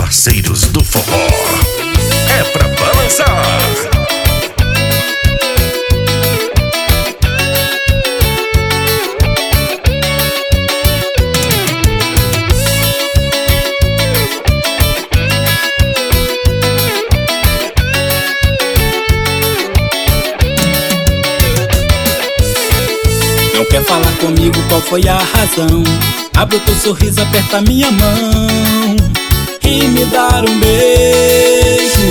parceiros do forró. É pra balançar. Não quer falar comigo, qual foi a razão? Abre o teu sorriso, aperta minha mão e me dar um beijo.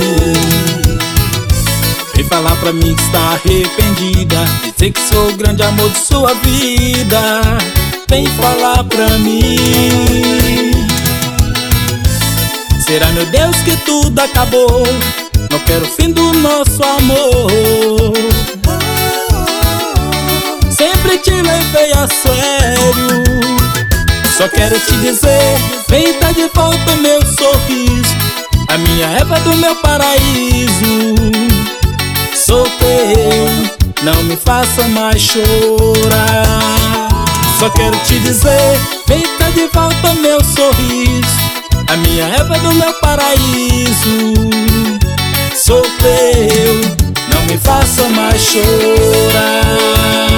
Vem falar pra mim que está arrependida, dizer que sou o grande amor de sua vida. Vem falar pra mim. Será, meu Deus, que tudo acabou? Não quero o fim do nosso amor. Sempre te levei a sério. Só quero te dizer, vem tá de volta meu sorriso, a minha Eva do meu paraíso. Sou teu, não me faça mais chorar. Só quero te dizer, vem tá de volta meu sorriso, a minha Eva do meu paraíso. Sou teu, não me faça mais chorar.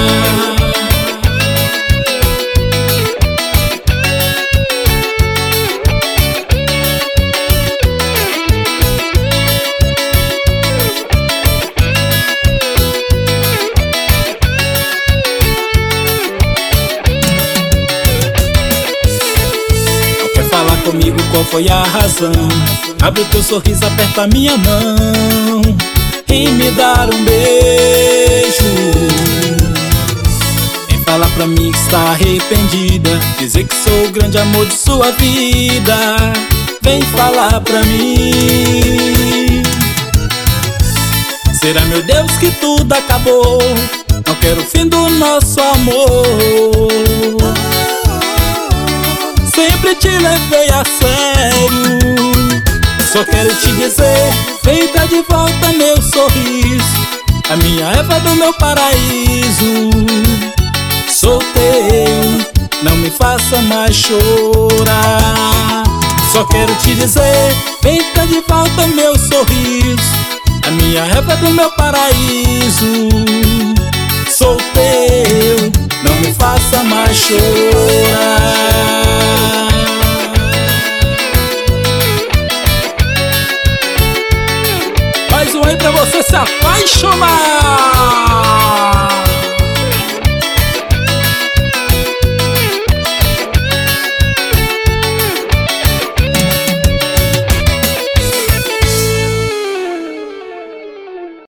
Comigo, qual foi a razão? Abre o teu sorriso, aperta minha mão e me dar um beijo. Vem falar pra mim que está arrependida, dizer que sou o grande amor de sua vida. Vem falar pra mim. Será, meu Deus, que tudo acabou? Não quero o fim do nosso amor. Sempre te levei a sério. Só quero te dizer, vem cá de volta meu sorriso, a minha Eva do meu paraíso. Sou teu, não me faça mais chorar. Só quero te dizer, vem cá de volta meu sorriso, a minha Eva do meu paraíso. Sou teu, não me faça mais chorar. Mais um aí pra você se apaixonar.